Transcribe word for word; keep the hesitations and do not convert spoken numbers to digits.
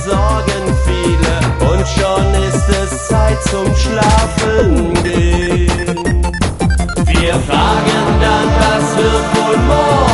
Sorgen viele und schon ist es Zeit zum Schlafen gehen. Wir fragen dann, was wird wohl morgen?